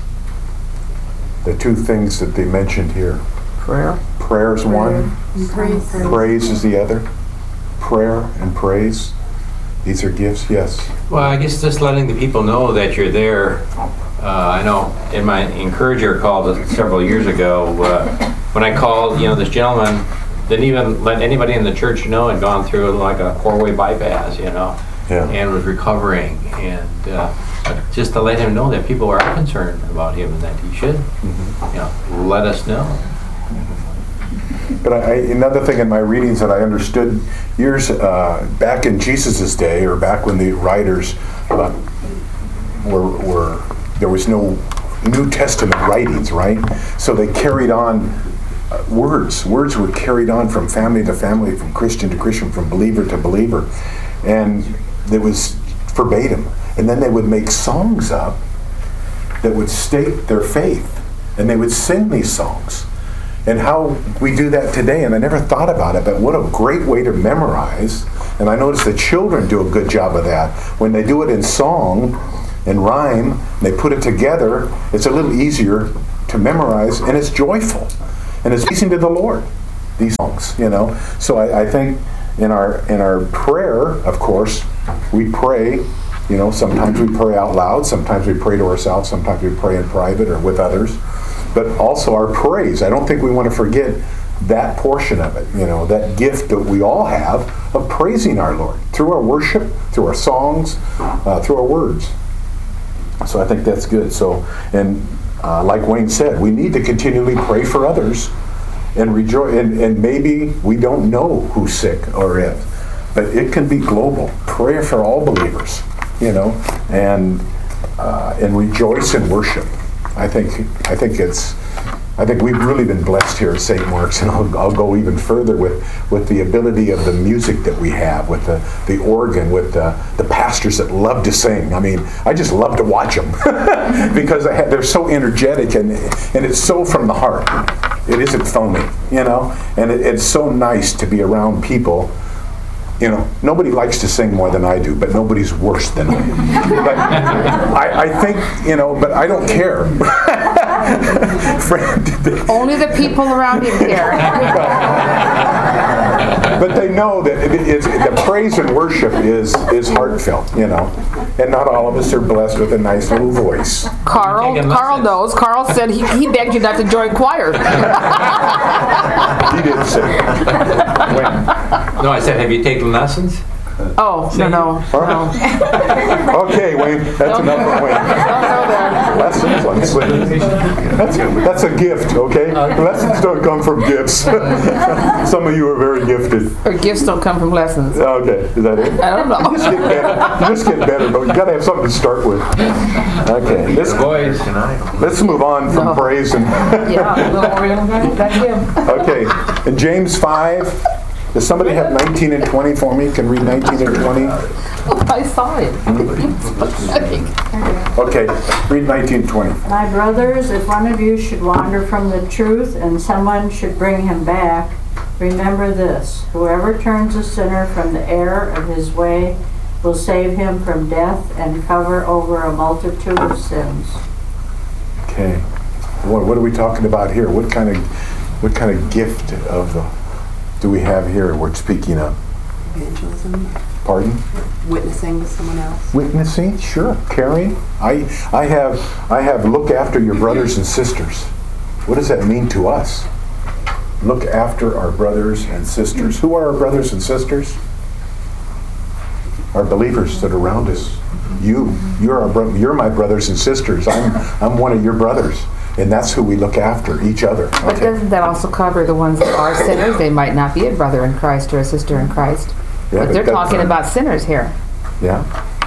The two things that they mentioned here. Prayer. Prayer's one. Praise. Praise is the other. Prayer and praise. These are gifts, yes. Well, I guess just letting the people know that you're there. Uh, I know in my encourager call several years ago, uh, when I called, you know, this gentleman didn't even let anybody in the church know had gone through like a four-way bypass, you know, yeah. and was recovering. And uh, just to let him know that people are concerned about him and that he should, mm-hmm. you know, let us know. But I, I, another thing in my readings that I understood years uh, back in Jesus' day, or back when the writers uh, were, were, there was no New Testament writings, right? So they carried on uh, words. Words were carried on from family to family, from Christian to Christian, from believer to believer. And it was verbatim. And then they would make songs up that would state their faith. And they would sing these songs. And how we do that today, and I never thought about it, but what a great way to memorize. And I notice the children do a good job of that. When they do it in song and rhyme, and they put it together, it's a little easier to memorize, and it's joyful. And it's pleasing to the Lord, these songs, you know. So I, I think in our in our prayer, of course, we pray, you know, sometimes we pray out loud, sometimes we pray to ourselves, sometimes we pray in private or with others. But also our praise. I don't think we want to forget that portion of it, you know, that gift that we all have of praising our Lord through our worship, through our songs, uh, through our words. So I think that's good. So, and uh, like Wayne said, we need to continually pray for others and rejoice. And, and maybe we don't know who's sick or if, but it can be global. Pray for all believers, you know, and uh, and rejoice and worship. I think I think it's I think we've really been blessed here at Saint Mark's, and I'll, I'll go even further with, with the ability of the music that we have, with the, the organ, with the, the pastors that love to sing. I mean, I just love to watch them because I have, they're so energetic, and and it's so from the heart. It isn't phony, you know, and it, it's so nice to be around people. You know, nobody likes to sing more than I do, but nobody's worse than I do. But I, I think, you know, but I don't care. Only the people around him care. But they know that it, it's, the praise and worship is is heartfelt, you know. And not all of us are blessed with a nice little voice. Carl, Carl knows. Carl said he, he begged you not to join choir. He didn't say that. When? No, I said, have you taken lessons? Oh, no, no. no. Okay, Wayne, that's enough of Wayne. Don't go there. Lessons on singing. That's, that's a gift, okay? Lessons don't come from gifts. Some of you are very gifted. Or gifts don't come from lessons. Okay, is that it? I don't know. You just get better, you just get better, but you got to have something to start with. Okay, let's, let's move on from No. praise and... Yeah, well, we're gonna- that's him. Okay, in James five, does somebody have nineteen and twenty for me? Can read nineteen and twenty? I saw it. Okay, read nineteen and twenty. My brothers, if one of you should wander from the truth and someone should bring him back, remember this: whoever turns a sinner from the error of his way will save him from death and cover over a multitude of sins. Okay, what, what are we talking about here? What kind of what kind of gift of the, do we have here we're speaking of? Evangelism, Pardon? witnessing to someone else. Witnessing, sure. Caring. I I have I have look after your brothers and sisters. What does that mean to us? Look after our brothers and sisters. Who are our brothers and sisters? Our believers that are around us. You, you're our bro- you're my brothers and sisters. I'm I'm one of your brothers, and that's who we look after, each other. But Okay. doesn't that also cover the ones that are sinners? They might not be a brother in Christ or a sister in Christ. Yeah, But they're that's- talking about sinners here. Yeah,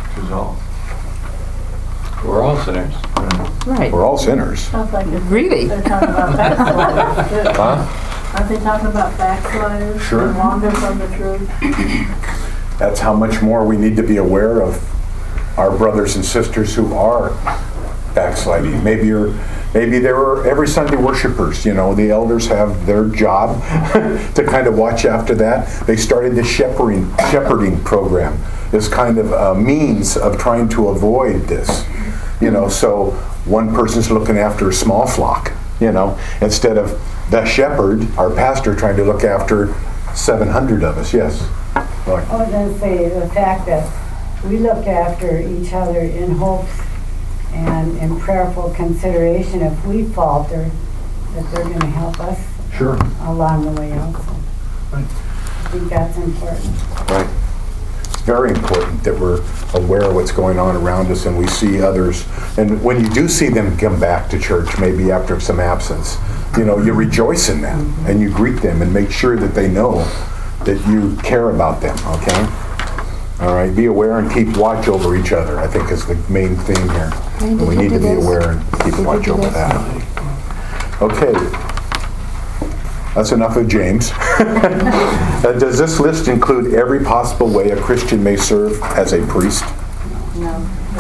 We're all sinners. Right. we're all sinners. Sounds like it's- Really? they're talking about backsliders too. Huh? Aren't they talking about backsliders? Sure. Who wander from the truth? That's how much more we need to be aware of our brothers and sisters who are backsliding. Maybe you're, maybe they were every Sunday worshipers. You know, the elders have their job to kind of watch after that. They started this shepherding shepherding program, this kind of uh, means of trying to avoid this. You know, so one person's looking after a small flock. You know, instead of the shepherd, our pastor, trying to look after seven hundred of us. Yes. Right. I was going to say the fact that we look after each other in hopes and in prayerful consideration if we falter, that they're going to help us Sure. along the way also. Right. I think that's important. Right. It's very important that we're aware of what's going on around us and we see others. And when you do see them come back to church, maybe after some absence, you know, you rejoice in them and you greet them and make sure that they know that you care about them, okay? All right, be aware and keep watch over each other, I think is the main theme here. Hey, And we did you need to do be this? aware and keep Did you watch do over this? that. Okay. That's enough of James. Uh, Does this list include every possible way a Christian may serve as a priest? No.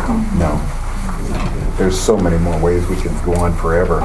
No. There's so many more ways we can go on forever.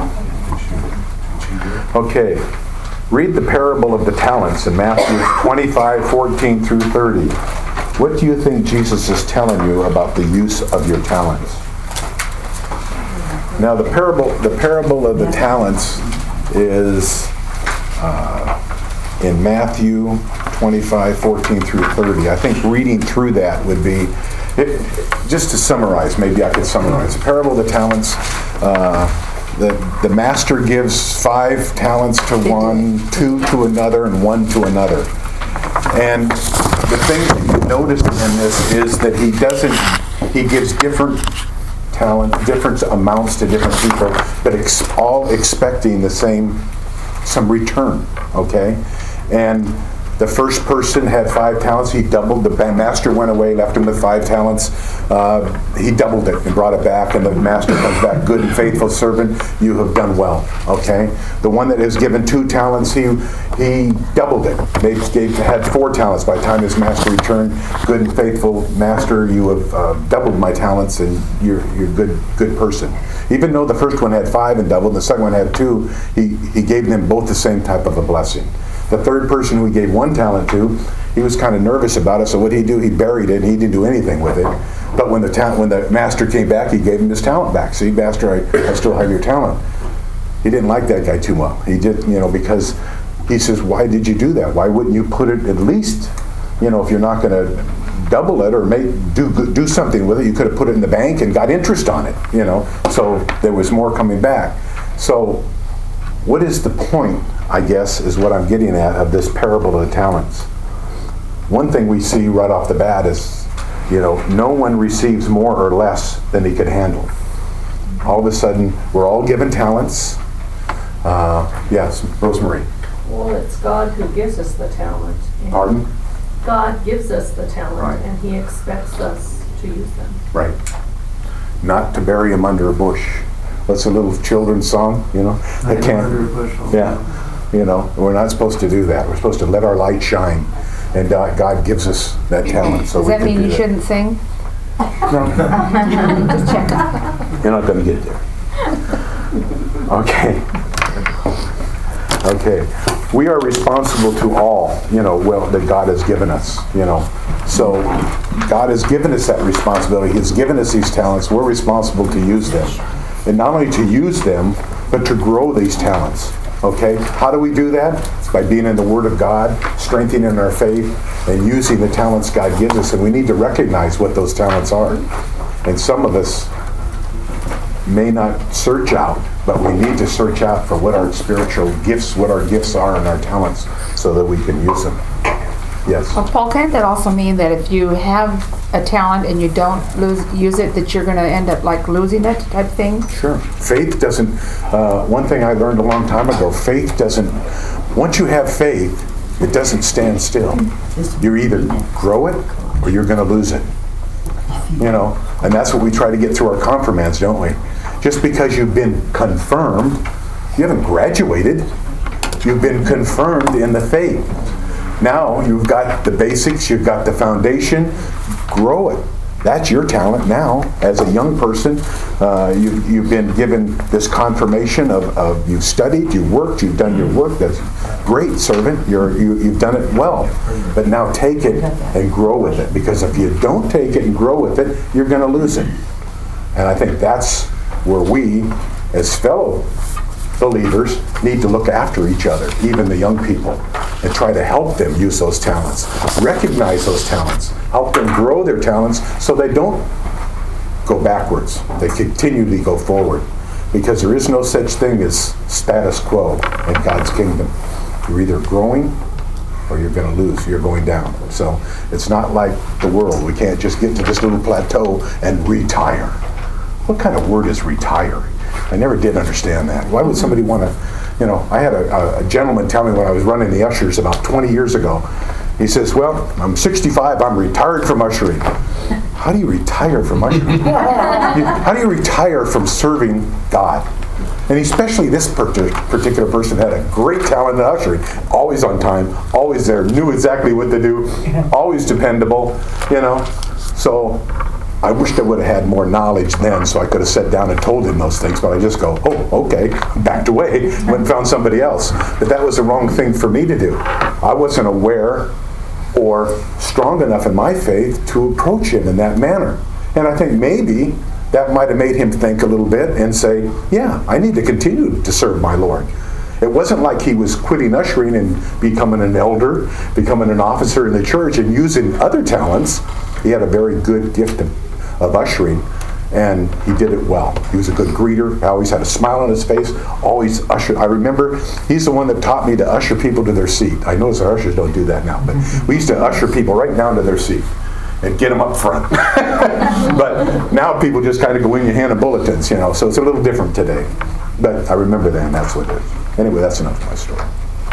Okay. Read the parable of the talents in Matthew twenty-five, fourteen through thirty. What do you think Jesus is telling you about the use of your talents? Now, the parable, the parable of the talents is uh, in Matthew twenty-five, fourteen through thirty. I think reading through that would be, it, just to summarize, maybe I could summarize. The parable of the talents, uh, the, the master gives five talents to one, two to another, and one to another. And the thing that you notice in this is that he doesn't, he gives different talent, different amounts to different people, but ex- all expecting the same, some return, okay? And the first person had five talents. He doubled. The master went away, left him with five talents. Uh, he doubled it and brought it back, and the master comes back, good and faithful servant, you have done well, okay? The one that is given two talents, he he doubled it. They gave, had four talents by the time his master returned. Good and faithful master, you have uh, doubled my talents, and you're you're a good good person. Even though the first one had five and doubled, the second one had two, he, he gave them both the same type of a blessing. The third person who he gave one talent to, he was kind of nervous about it, so what did he do? He buried it, and he didn't do anything with it. But when the ta- when the master came back, he gave him his talent back. See, master, I, I still have your talent. He didn't like that guy too well. He did, you know, because he says, why did you do that? Why wouldn't you put it at least, you know, if you're not going to double it or make do do something with it, you could have put it in the bank and got interest on it, you know, so there was more coming back. So what is the point, I guess, is what I'm getting at of this parable of the talents. One thing we see right off the bat is, you know, no one receives more or less than he could handle. all of a sudden, we're all given talents. Uh, yes, Rosemary. Well, it's God who gives us the talent. and Pardon? God gives us the talent, Right. and He expects us to use them. Right. Not to bury him under a bush. What's a little children's song, you know? They Hide can't. under a bushel. Yeah. You know, we're not supposed to do that. We're supposed to let our light shine. And uh, God gives us that talent. So Does we that can mean do you that. shouldn't sing? No. Just checking. You're not going to get there. Okay. Okay. We are responsible to all, you know, well, that God has given us, you know. So God has given us that responsibility. He's given us these talents. We're responsible to use them. And not only to use them, but to grow these talents. Okay? How do we do that? It's by being in the Word of God, strengthening our faith, and using the talents God gives us. And we need to recognize what those talents are. And some of us may not search out, but we need to search out for what our spiritual gifts, what our gifts are and our talents, so that we can use them. Yes? Well, Paul, can't that also mean that if you have a talent and you don't lose, use it, that you're going to end up like losing it type thing? Sure. Faith doesn't, uh, one thing I learned a long time ago, faith doesn't, once you have faith, it doesn't stand still. You either grow it or you're going to lose it. You know, and that's what we try to get through our confirmands, don't we? Just because you've been confirmed, you haven't graduated. You've been confirmed in the faith. Now you've got the basics, you've got the foundation. Grow it. That's your talent now. As a young person, uh, you, you've been given this confirmation of, of you've studied, you've worked, you've done your work. That's great, servant. You're, you, you've done it well. But now take it and grow with it. Because if you don't take it and grow with it, you're going to lose it. And I think that's where we, as fellow believers, need to look after each other, even the young people, and try to help them use those talents. Recognize those talents. Help them grow their talents so they don't go backwards. They continually go forward. Because there is no such thing as status quo in God's kingdom. You're either growing or you're going to lose. You're going down. So it's not like the world. We can't just get to this little plateau and retire. What kind of word is retire? I never did understand that. Why would somebody want to, you know, I had a, a gentleman tell me when I was running the ushers about twenty years ago. He says, well, I'm sixty-five, I'm retired from ushering. How do you retire from ushering? How do you retire from serving God? And especially this particular person had a great talent in ushering. Always on time, always there, knew exactly what to do, always dependable, you know. So I wished I would have had more knowledge then, so I could have sat down and told him those things, but I just go, oh, okay, backed away, went and found somebody else. But that was the wrong thing for me to do. I wasn't aware or strong enough in my faith to approach him in that manner. And I think maybe that might have made him think a little bit and say, yeah, I need to continue to serve my Lord. It wasn't like he was quitting ushering and becoming an elder, becoming an officer in the church and using other talents. He had a very good gift of, of ushering, and he did it well. He was a good greeter. I always had a smile on his face, always ushered. I remember he's the one that taught me to usher people to their seat. I notice our ushers don't do that now, but we used to usher people right down to their seat and get them up front. But now people just kind of go in, you hand them bulletins, you know, so it's a little different today. But I remember then, that's what it is. Anyway, that's enough of my story.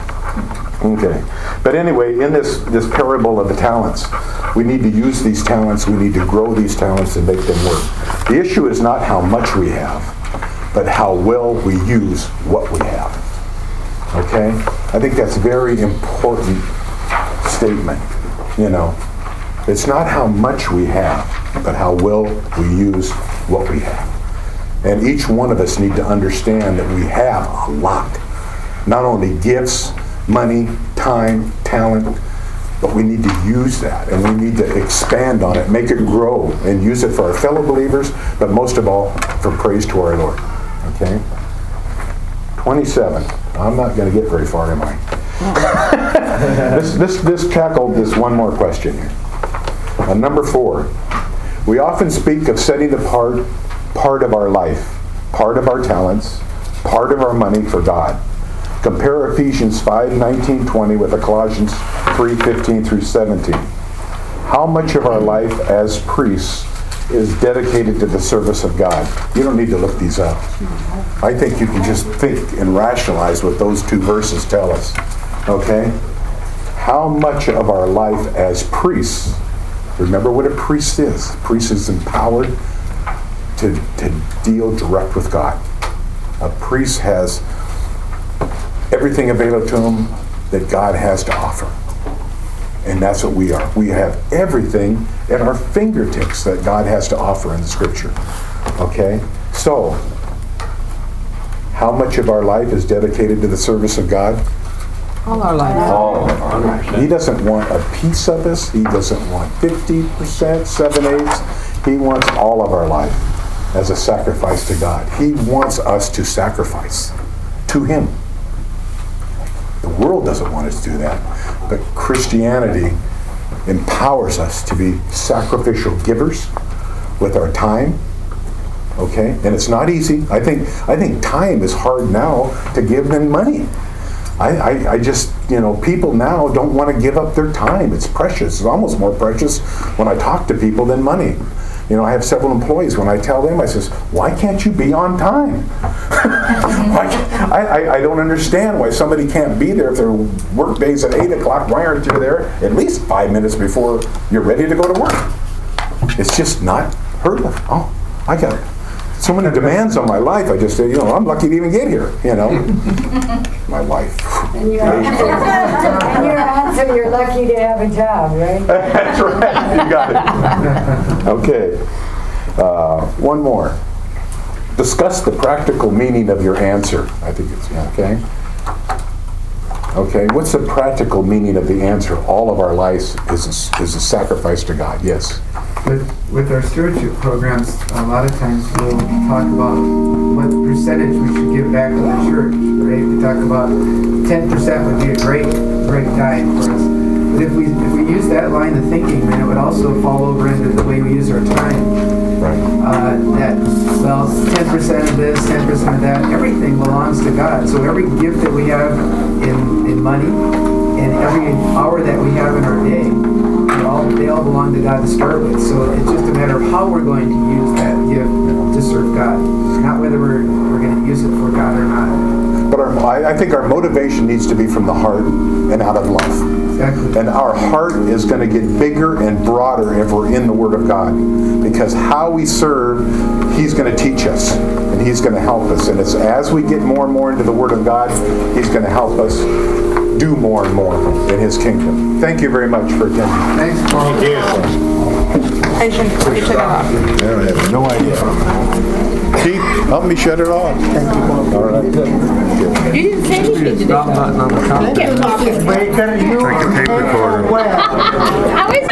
Okay. But anyway, in this, this parable of the talents, we need to use these talents, we need to grow these talents and make them work. The issue is not how much we have, but how well we use what we have. Okay? I think that's a very important statement, you know. It's not how much we have, but how well we use what we have. And each one of us need to understand that we have a lot. Not only gifts, money, time, talent, but we need to use that, and we need to expand on it, make it grow, and use it for our fellow believers, but most of all, for praise to our Lord. Okay? twenty-seven. I'm not going to get very far, am I? this, this, this tackled this one more question here. Uh, number four. We often speak of setting apart part of our life, part of our talents, part of our money for God. Compare Ephesians five, nineteen, twenty with Colossians three, fifteen through seventeen. How much of our life as priests is dedicated to the service of God? You don't need to look these up. I think you can just think and rationalize what those two verses tell us. Okay? How much of our life as priests, remember what a priest is. A priest is empowered to, to deal direct with God. A priest has everything available to him that God has to offer. And that's what we are. We have everything at our fingertips that God has to offer in the Scripture. Okay? So, how much of our life is dedicated to the service of God? All our life. All of our life. He doesn't want a piece of us. He doesn't want fifty percent, seven eighths. He wants all of our life as a sacrifice to God. He wants us to sacrifice to Him. The world doesn't want us to do that. But Christianity empowers us to be sacrificial givers with our time. Okay? And it's not easy. I think I think time is hard now to give than money. I, I, I just, you know, people now don't want to give up their time. It's precious. It's almost more precious when I talk to people than money. You know, I have several employees. When I tell them, I says, why can't you be on time? Why can't, I, I, I don't understand why somebody can't be there if their work day's at eight o'clock. Why aren't you there at least five minutes before you're ready to go to work? It's just not heard of. Oh, I got so many demands on my life. I just say, you know, I'm lucky to even get here, you know. My wife. And your and your answer, you're lucky to have a job, right? That's right. You got it. Okay. Uh, one more. Discuss the practical meaning of your answer. I think it's, okay. Okay. What's the practical meaning of the answer? All of our lives is a, is a sacrifice to God. Yes. With, with our stewardship programs, a lot of times we'll talk about what percentage we should give back to the church, right? We talk about ten percent would be a great, great guide for us. But if we if we use that line of thinking, then it would also fall over into the way we use our time. Right. Uh, that, well, ten percent of this, ten percent of that, everything belongs to God. So every gift that we have in, in money and every hour that we have in our day, They all, they all belong to God to start with. So it's just a matter of how we're going to use that gift to serve God, not whether we're, we're going to use it for God or not. But our, I, I think our motivation needs to be from the heart and out of love. Exactly. And our heart is going to get bigger and broader if we're in the Word of God. Because how we serve, He's going to teach us. And He's going to help us. And it's as we get more and more into the Word of God, He's going to help us do more and more in His kingdom. Thank you very much for attending. Thanks, Paul. Thank you. Patient, you took it off. I have no idea. Keith, help me shut it off. Thank you. All right. You didn't say anything today. Stop button on the top. Kept talking. Take a tape recorder. I was